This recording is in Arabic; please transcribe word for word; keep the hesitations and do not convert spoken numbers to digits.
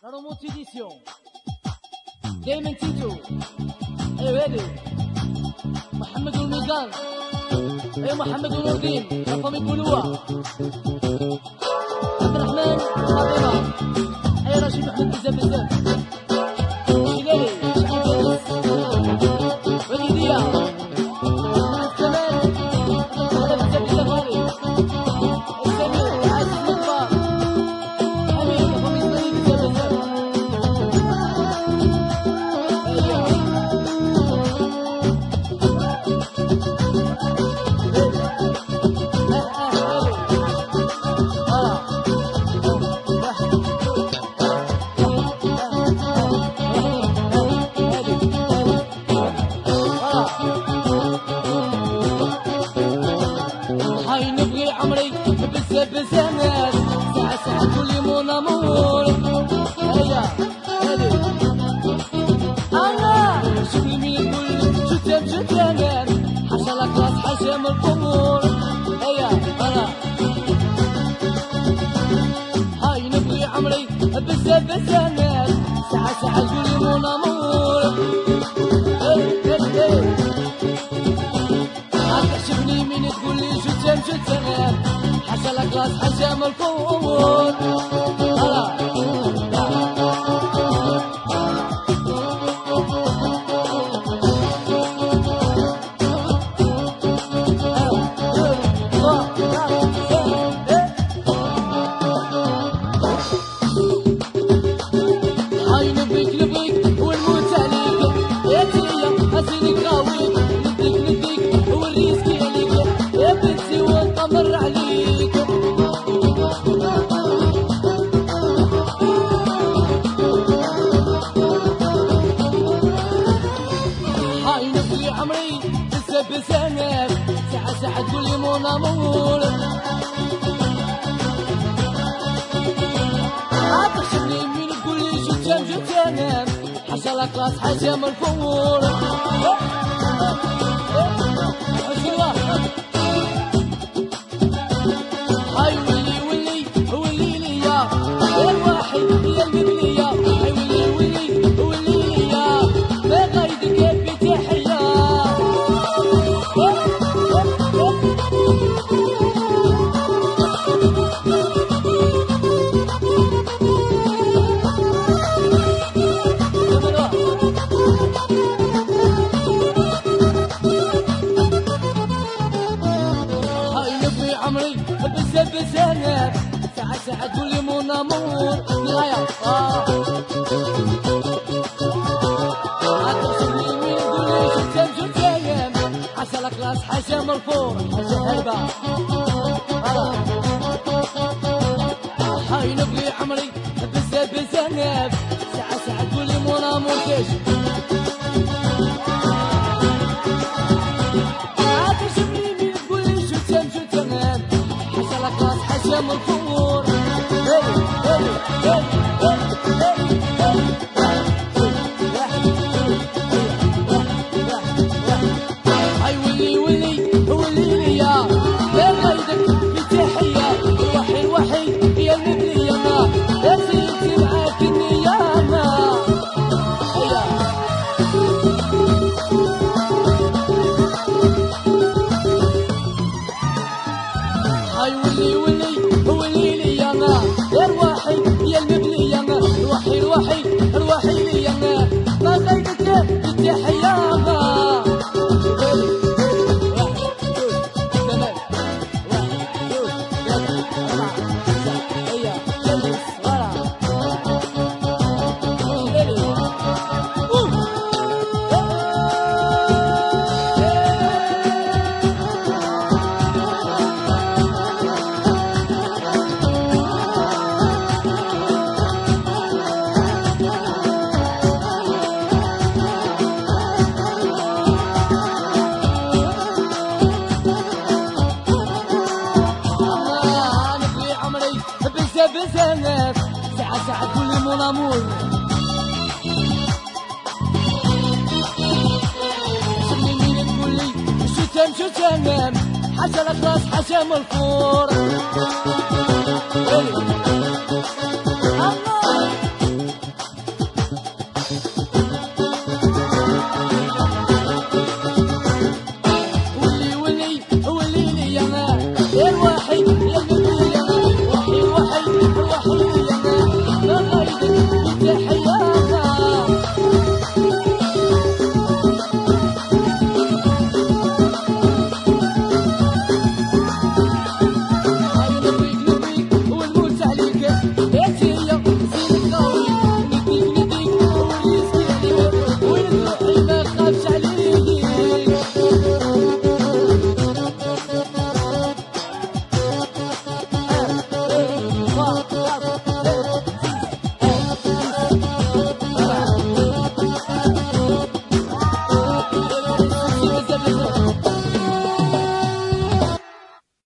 روموت إديسيون دايما تيتو. ايوا هادي محمد والميزان، ايوا محمد ونور الدين لا فامي كلوة، عبد الرحمن فاطمة، ايوا رشيد محمد بزاف بزاف، شلالي شحال فارس وليدية محمد كمال هذا بزاف بزاف غالي، السمير عازف مطبار أمين لا فامي صغير بزاف بزاف. هاي نبغي عمري بزاف بزاف ناس، ساعة ساعة تولي مون امور. هيا هادي انا شغلي من الكل شتام شتامات، حاشا لا كلاس حاشا من القبور. هيا انا هاي نبغي عمري بزاف بزاف ناس، ساعة ساعة تولي مون امور. تعجبني من تقول لي جتام جتام، حاشا لا كلاس حاشا من القبور. هاي نبيك نبيك ونموت عليك يا تيا هزيني قاويك، نديك نديك وريسكي عليك يا بنتي ونطمر عليك. هاي نبغي عمري بزاف بزاف، ساعة ساعة تقولي مون امور. عطشني من تقولي جتام جتام، حاشا لا كلاس حاشا من الفور. هاي ولي ولي ولي ليا يا الواحد يا المبلية، هاي ولي ولي ولي ليا ما غايدك يا بيتي حيا. عمري بزاف بزاف، ساعة ساعة تولي مون امور. نهاية اه عطشني من تقولي جتام جتام، حاشا لا كلاس حاشا من الفور. حاشا هربة هاي نبغي عمري بزاف بزاف، ساعة ساعة تولي مون امور. كيش حاشا من الفور. هاي ولي ولي ولي ليا يا غايدك بيتي حيا، الوحي الوحيد يا المبلية ما يا سيدي معاك النيامة. هاي ولي ولي ولي ليا ما يا الوحيد يا المبلية ما، الوحي الوحيد الوحي ليا ما ما غايدك يا بيتي حيامة. بزاف بزاف، ساعة ساعة تقولي مون امور. شغلي مين تقولي شتام شتام، حاشا لا كلاس حاشا من الفور.